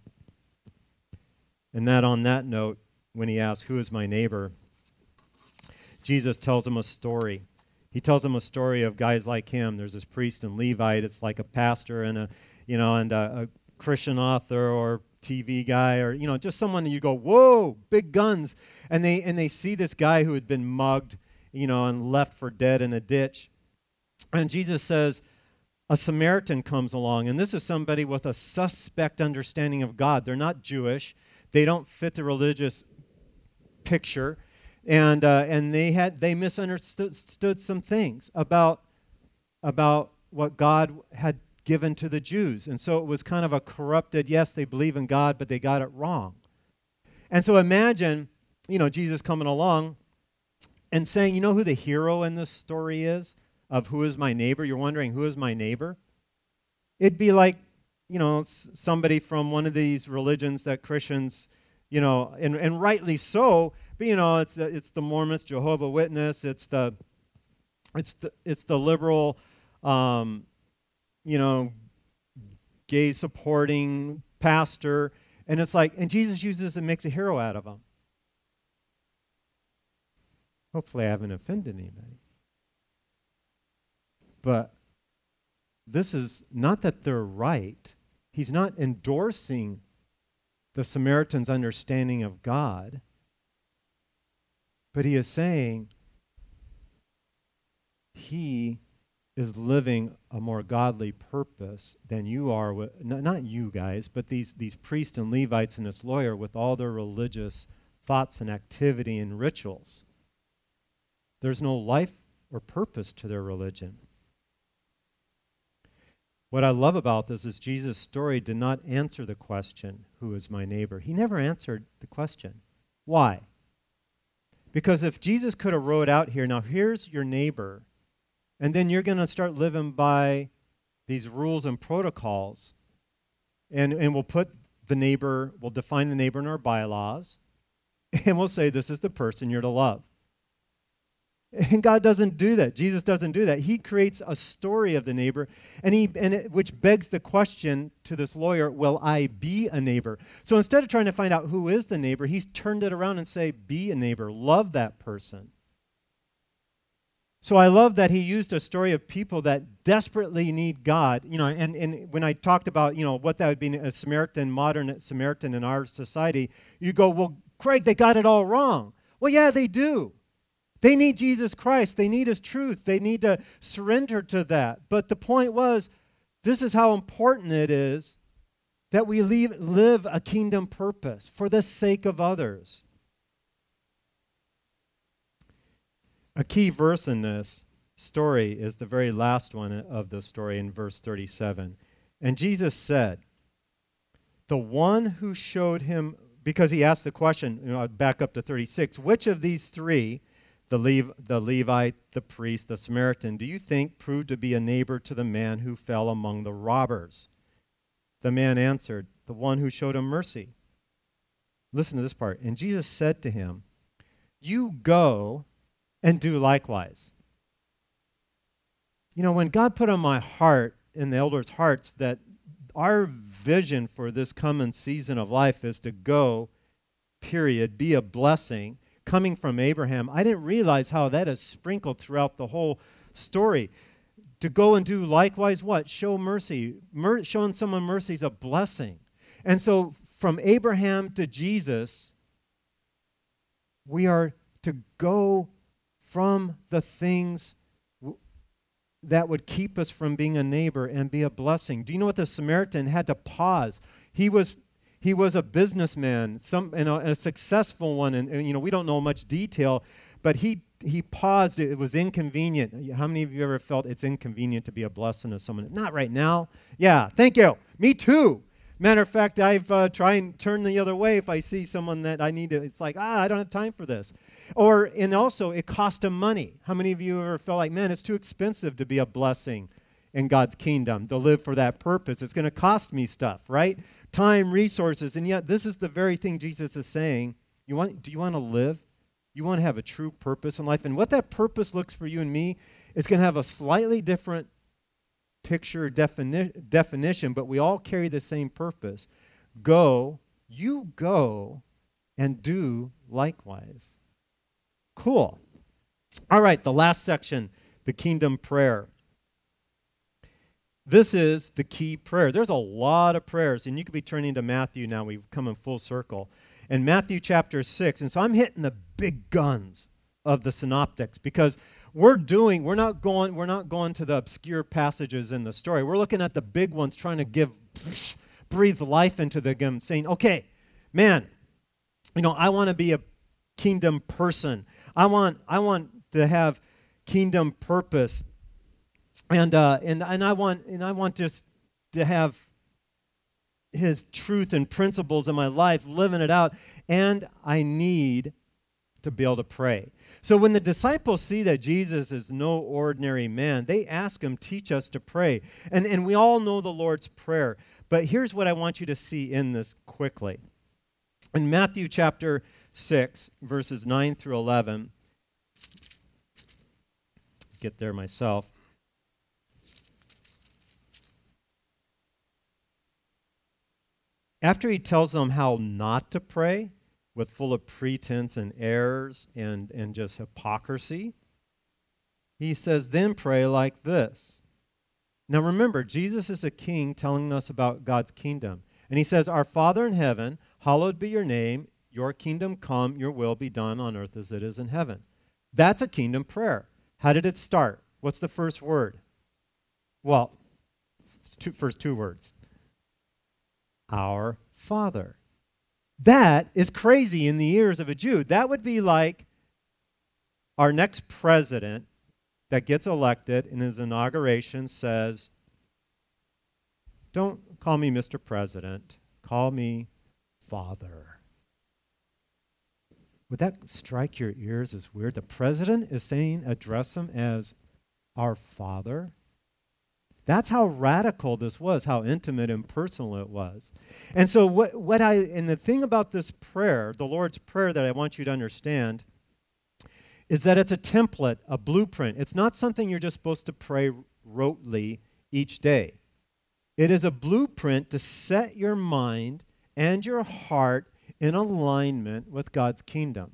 And that on that note, when he asks, who is my neighbor, Jesus tells him a story. He tells him a story of guys like him. There's this priest and Levite. It's like a pastor and a, you know, and a, a Christian author or T V guy, or, you know, just someone that you go, whoa, big guns. And they and they see this guy who had been mugged, you know, and left for dead in a ditch. And Jesus says, a Samaritan comes along, and this is somebody with a suspect understanding of God. They're not Jewish. They don't fit the religious picture. And uh, and they had they misunderstood some things about about what God had given to the Jews. And so it was kind of a corrupted, yes, they believe in God, but they got it wrong. And so imagine, you know, Jesus coming along and saying, you know who the hero in this story is of who is my neighbor? You're wondering, who is my neighbor? It'd be like, you know, somebody from one of these religions that Christians, you know, and, and rightly so, but, you know, it's it's the Mormons, Jehovah's Witness, it's the, it's the, it's the liberal, um, you know, gay-supporting pastor, and it's like, and Jesus uses and makes a hero out of them. Hopefully I haven't offended anybody. But this is not that they're right. He's not endorsing the Samaritan's understanding of God, but he is saying he is living a more godly purpose than you are, with, not you guys, but these, these priests and Levites and this lawyer with all their religious thoughts and activity and rituals. There's no life or purpose to their religion. What I love about this is Jesus' story did not answer the question, who is my neighbor? He never answered the question. Why? Because if Jesus could have wrote out here, now here's your neighbor, and then you're going to start living by these rules and protocols, and, and we'll put the neighbor, we'll define the neighbor in our bylaws, and we'll say this is the person you're to love. And God doesn't do that. Jesus doesn't do that. He creates a story of the neighbor, and he and it, which begs the question to this lawyer, will I be a neighbor? So instead of trying to find out who is the neighbor, he's turned it around and say, be a neighbor. Love that person. So I love that he used a story of people that desperately need God. You know, and, and when I talked about, you know, what that would be a Samaritan, modern Samaritan in our society, you go, well, Craig, they got it all wrong. Well, yeah, they do. They need Jesus Christ. They need his truth. They need to surrender to that. But the point was, this is how important it is that we leave, live a kingdom purpose for the sake of others. A key verse in this story is the very last one of the story in verse thirty-seven. And Jesus said, the one who showed him, because he asked the question, you know, back up to thirty-six, which of these three, the, Lev, the Levite, the priest, the Samaritan, do you think proved to be a neighbor to the man who fell among the robbers? The man answered, the one who showed him mercy. Listen to this part. And Jesus said to him, you go and do likewise. You know, when God put on my heart, in the elders' hearts, that our vision for this coming season of life is to go, period, be a blessing, coming from Abraham, I didn't realize how that is sprinkled throughout the whole story. To go and do likewise what? Show mercy. Mer- showing someone mercy is a blessing. And so from Abraham to Jesus, we are to go from the things w- that would keep us from being a neighbor and be a blessing. Do you know what the Samaritan had to pause? He was he was a businessman, some and a, a successful one, and, and you know we don't know much detail, but he he paused. It was inconvenient. How many of you ever felt it's inconvenient to be a blessing to someone? Not right now. Yeah, thank you. Me too. Matter of fact, I've uh, tried and turn the other way if I see someone that I need to. It's like, ah, I don't have time for this. Or, and also, it cost them money. How many of you ever felt like, man, it's too expensive to be a blessing in God's kingdom, to live for that purpose? It's going to cost me stuff, right? Time, resources. And yet, this is the very thing Jesus is saying. You want? Do you want to live? You want to have a true purpose in life? And what that purpose looks for you and me is going to have a slightly different picture defini- definition, but we all carry the same purpose. Go, you go, and do likewise. Cool. All right, the last section, the kingdom prayer. This is the key prayer. There's a lot of prayers, and you could be turning to Matthew now. We've come in full circle. And Matthew chapter six, and so I'm hitting the big guns of the synoptics because we're doing, we're not going, we're not going to the obscure passages in the story. We're looking at the big ones, trying to give, breathe life into them, saying, okay, man, you know, I want to be a kingdom person. I want, I want to have kingdom purpose. And uh, and and I want and I want just to have His truth and principles in my life, living it out, and I need to be able to pray. So when the disciples see that Jesus is no ordinary man, they ask Him, teach us to pray. And and we all know the Lord's Prayer, but here's what I want you to see in this quickly. In Matthew chapter six, verses nine through eleven, get there myself. After He tells them how not to pray, with full of pretense and errors and, and just hypocrisy, He says, then pray like this. Now remember, Jesus is a king telling us about God's kingdom. And He says, our Father in heaven, hallowed be your name, your kingdom come, your will be done on earth as it is in heaven. That's a kingdom prayer. How did it start? What's the first word? Well, two, first two words. Our Father. That is crazy in the ears of a Jew. That would be like our next president that gets elected in his inauguration says, don't call me Mister President, call me Father. Would that strike your ears as weird? The president is saying, address him as our Father. That's how radical this was, how intimate and personal it was. And so what, what I, and the thing about this prayer, the Lord's Prayer that I want you to understand, is that it's a template, a blueprint. It's not something you're just supposed to pray rotely each day. It is a blueprint to set your mind and your heart in alignment with God's kingdom.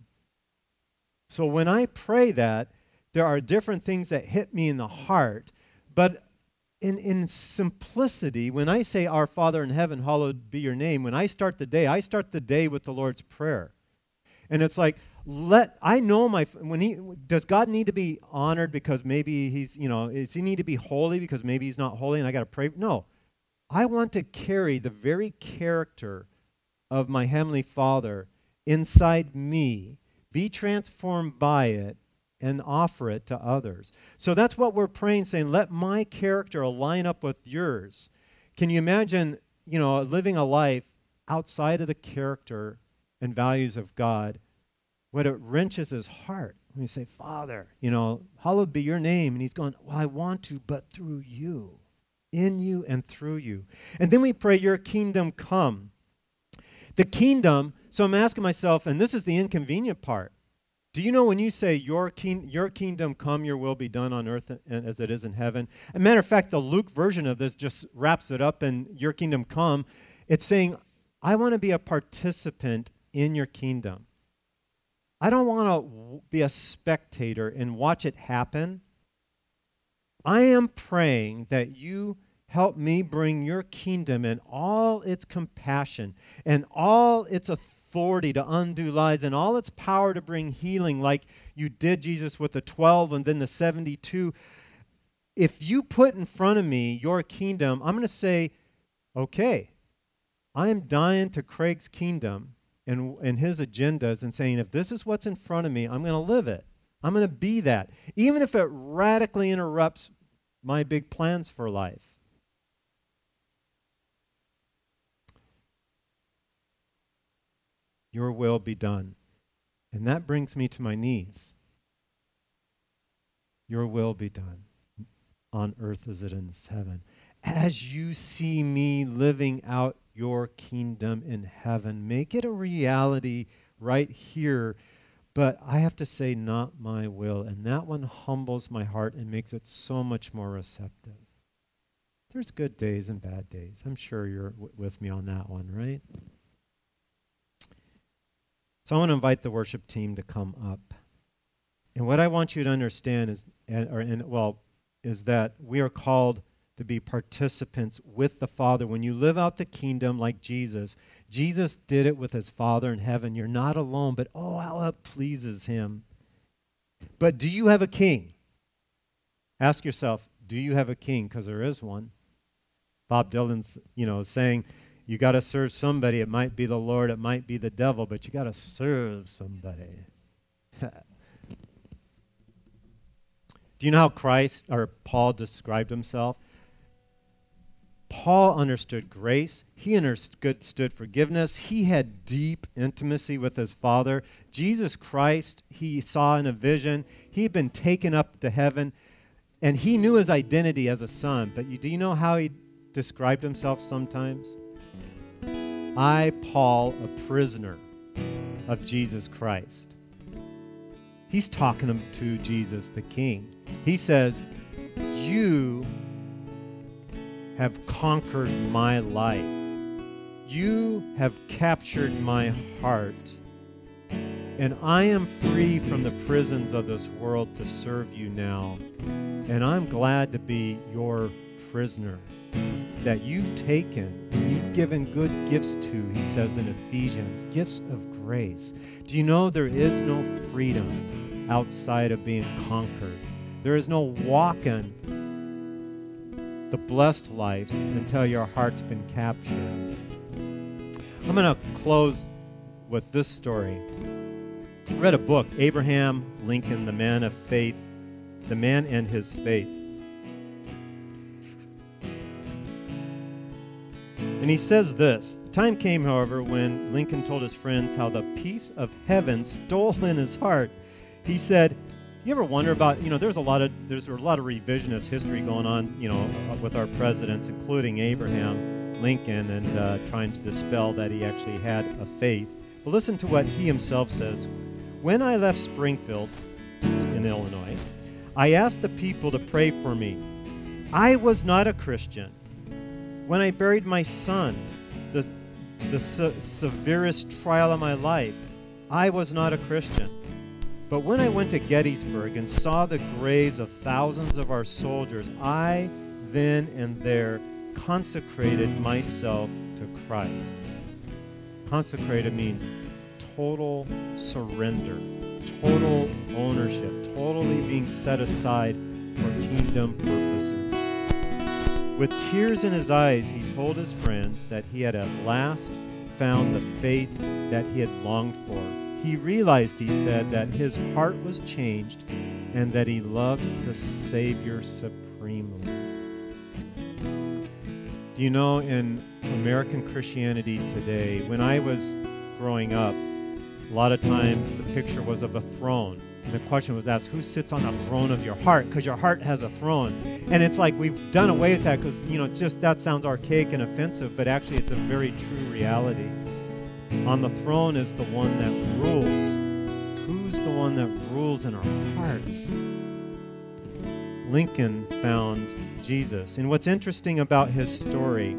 So when I pray that, there are different things that hit me in the heart, but In, in simplicity, when I say, our Father in heaven, hallowed be your name, when I start the day, I start the day with the Lord's Prayer. And it's like, let, I know my, when he, does God need to be honored because maybe he's, you know, does he need to be holy because maybe he's not holy and I got to pray? No. I want to carry the very character of my Heavenly Father inside me, be transformed by it, and offer it to others. So that's what we're praying, saying, let my character line up with yours. Can you imagine, you know, living a life outside of the character and values of God? What it wrenches his heart when you say, Father, you know, hallowed be your name. And he's going, well, I want to, but through you, in you and through you. And then we pray, your kingdom come. The kingdom, so I'm asking myself, and this is the inconvenient part, do you know when you say, your, king, your kingdom come, your will be done on earth as it is in heaven? As a matter of fact, the Luke version of this just wraps it up in your kingdom come. It's saying, I want to be a participant in your kingdom. I don't want to be a spectator and watch it happen. I am praying that you help me bring your kingdom and all its compassion and all its authority authority to undo lies and all its power to bring healing like you did, Jesus, with the twelve and then the seventy-two. If you put in front of me your kingdom, I'm going to say, okay, I am dying to Craig's kingdom and, and his agendas and saying, if this is what's in front of me, I'm going to live it. I'm going to be that. Even if it radically interrupts my big plans for life. Your will be done. And that brings me to my knees. Your will be done on earth as it is in heaven. As you see me living out your kingdom in heaven, make it a reality right here. But I have to say, not my will. And that one humbles my heart and makes it so much more receptive. There's good days and bad days. I'm sure you're w- with me on that one, right? So I want to invite the worship team to come up. And what I want you to understand is, and, or, and, well, is that we are called to be participants with the Father. When you live out the kingdom like Jesus, Jesus did it with his Father in heaven. You're not alone, but oh, how it pleases him. But do you have a king? Ask yourself, do you have a king? Because there is one. Bob Dylan's, you know, saying, you got to serve somebody. It might be the Lord, it might be the devil, but you got to serve somebody. Do you know how Christ or Paul described himself? Paul understood grace. He understood forgiveness. He had deep intimacy with his Father. Jesus Christ, he saw in a vision. He had been taken up to heaven, and he knew his identity as a son. But you, do you know how he described himself sometimes? I, Paul, a prisoner of Jesus Christ. He's talking to Jesus, the King. He says, you have conquered my life. You have captured my heart. And I am free from the prisons of this world to serve you now. And I'm glad to be your prisoner that you've taken and you've given good gifts to, he says in Ephesians, gifts of grace. Do you know there is no freedom outside of being conquered? There is no walking the blessed life until your heart's been captured. I'm going to close with this story. I read a book, Abraham Lincoln, the man of faith, the man and his faith. And he says this, time came, however, when Lincoln told his friends how the peace of heaven stole in his heart. He said, you ever wonder about, you know, there's a lot of there's a lot of revisionist history going on, you know, with our presidents, including Abraham Lincoln, and uh, trying to dispel that he actually had a faith. But listen to what he himself says. When I left Springfield in Illinois, I asked the people to pray for me. I was not a Christian. When I buried my son, the, the se- severest trial of my life, I was not a Christian. But when I went to Gettysburg and saw the graves of thousands of our soldiers, I then and there consecrated myself to Christ. Consecrated means total surrender, total ownership, totally being set aside for kingdom purposes. With tears in his eyes, he told his friends that he had at last found the faith that he had longed for. He realized, he said, that his heart was changed and that he loved the Savior supremely. Do you know, in American Christianity today, when I was growing up, a lot of times the picture was of a throne. And the question was asked, who sits on the throne of your heart? Because your heart has a throne. And it's like we've done away with that because, you know, just that sounds archaic and offensive, but actually it's a very true reality. On the throne is the one that rules. Who's the one that rules in our hearts? Lincoln found Jesus. And what's interesting about his story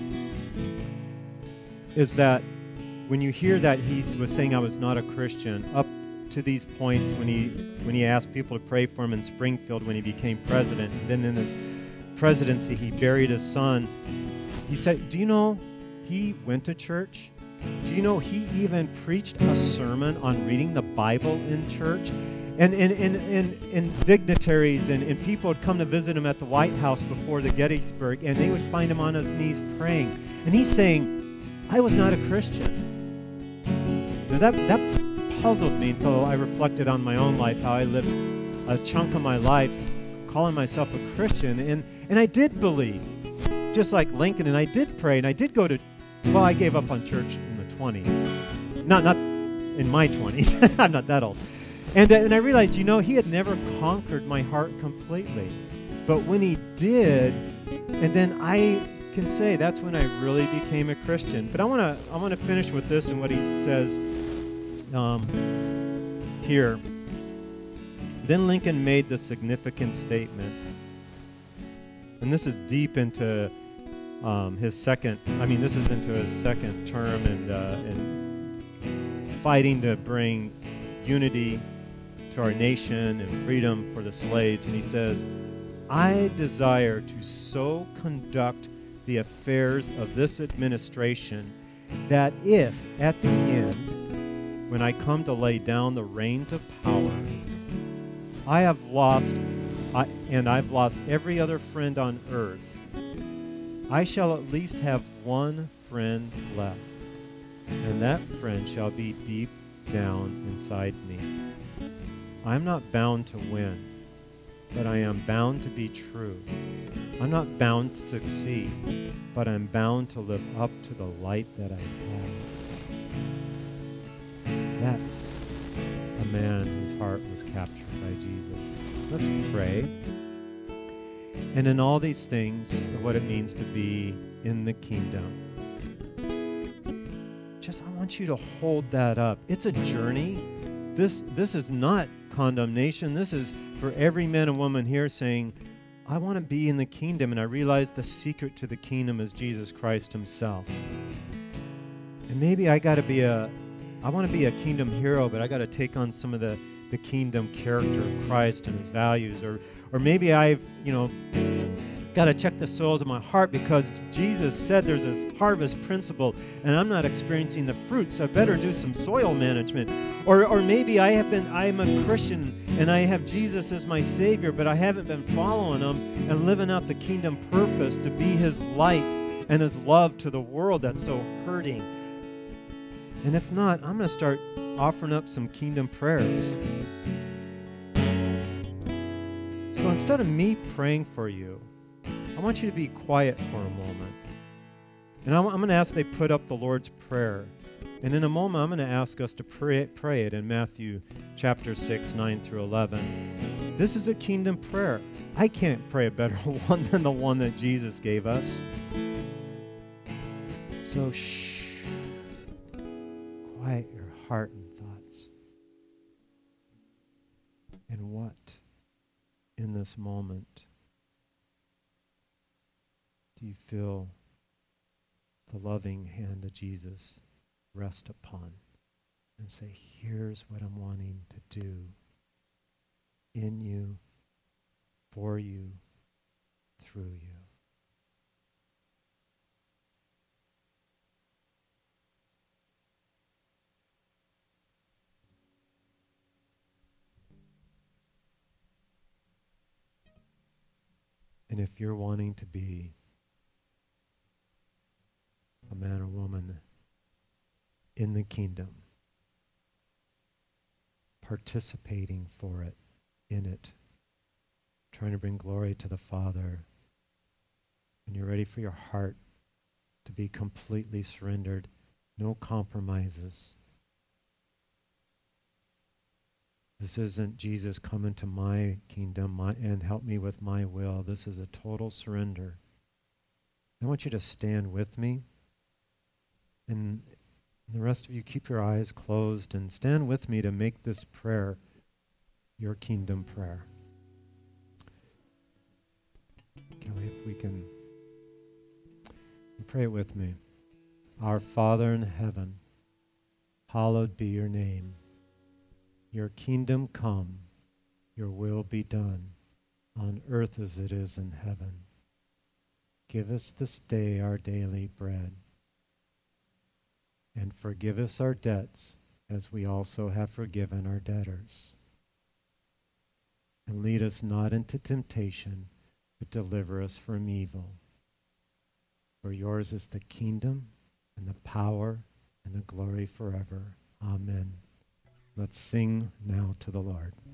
is that when you hear that he was saying I was not a Christian, up to these points when he when he asked people to pray for him in Springfield when he became president, and then in his presidency he buried his son, he said, do you know he went to church? Do you know he even preached a sermon on reading the Bible in church? And, and, and, and, and dignitaries and, and people would come to visit him at the White House before the Gettysburg, and they would find him on his knees praying. And he's saying, I was not a Christian. Does that, that puzzled me until I reflected on my own life, how I lived a chunk of my life calling myself a Christian. And, and I did believe, just like Lincoln, and I did pray, and I did go to, well, I gave up on church in the twenties. Not, not in my twenties. I'm not that old. And, uh, and I realized, you know, he had never conquered my heart completely. But when he did, and then I can say that's when I really became a Christian. But I want to I want to finish with this and what he says um, here. Then Lincoln made the significant statement, and this is deep into um, his second, I mean, this is into his second term and, uh, and fighting to bring unity to our nation and freedom for the slaves. And he says, I desire to so conduct the affairs of this administration that if, at the end, when I come to lay down the reins of power, I have lost, I, and I've lost every other friend on earth, I shall at least have one friend left, and that friend shall be deep down inside me. I'm not bound to win, but I am bound to be true. I'm not bound to succeed, but I'm bound to live up to the light that I have. That's a man whose heart was captured by Jesus. Let's pray. And in all these things, of what it means to be in the kingdom, just I want you to hold that up. It's a journey. This, this is not condemnation. This is for every man and woman here saying, I want to be in the kingdom, and I realize the secret to the kingdom is Jesus Christ himself. And maybe I got to be a, I want to be a kingdom hero, but I got to take on some of the, the kingdom character of Christ and his values. Or, or maybe I've, you know, got to check the soils of my heart because Jesus said there's this harvest principle and I'm not experiencing the fruit, so I better do some soil management. Or or maybe I have been, I'm a Christian and I have Jesus as my Savior, but I haven't been following him and living out the kingdom purpose to be his light and his love to the world that's so hurting. And if not, I'm going to start offering up some kingdom prayers. So instead of me praying for you, I want you to be quiet for a moment. And I'm, I'm going to ask they put up the Lord's Prayer. And in a moment, I'm going to ask us to pray, pray it in Matthew chapter six, nine through eleven. This is a kingdom prayer. I can't pray a better one than the one that Jesus gave us. So shh. Quiet your heart and thoughts. And what in this moment do you feel the loving hand of Jesus rest upon and say, here's what I'm wanting to do in you, for you, through you. And if you're wanting to be a man or woman in the kingdom, participating for it, in it, trying to bring glory to the Father, and you're ready for your heart to be completely surrendered, no compromises. This isn't Jesus come into my kingdom my, and help me with my will. This is a total surrender. I want you to stand with me. And the rest of you, keep your eyes closed and stand with me to make this prayer your kingdom prayer. Kelly, if we can pray it with me. Our Father in heaven, hallowed be your name. Your kingdom come, your will be done, on earth as it is in heaven. Give us this day our daily bread. And forgive us our debts, as we also have forgiven our debtors. And lead us not into temptation, but deliver us from evil. For yours is the kingdom, and the power, and the glory forever. Amen. Let's sing now to the Lord.